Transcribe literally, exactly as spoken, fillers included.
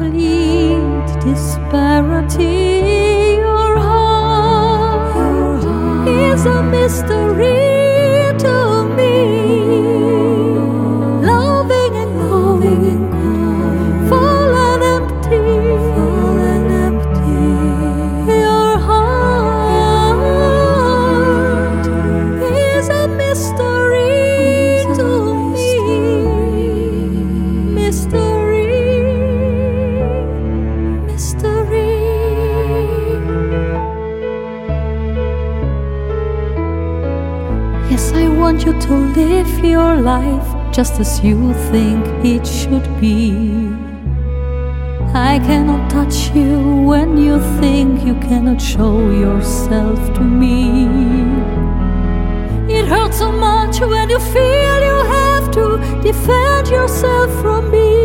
complete disparity. Your heart, Your heart is a mystery to me. Loving and cold, full and empty, full and empty. Your heart is a mystery to me. Mystery, mystery. Yes, I want you to live your life just as you think it should be. I cannot touch you when you think you cannot show yourself to me. It hurts so much when you feel you have to defend yourself from me.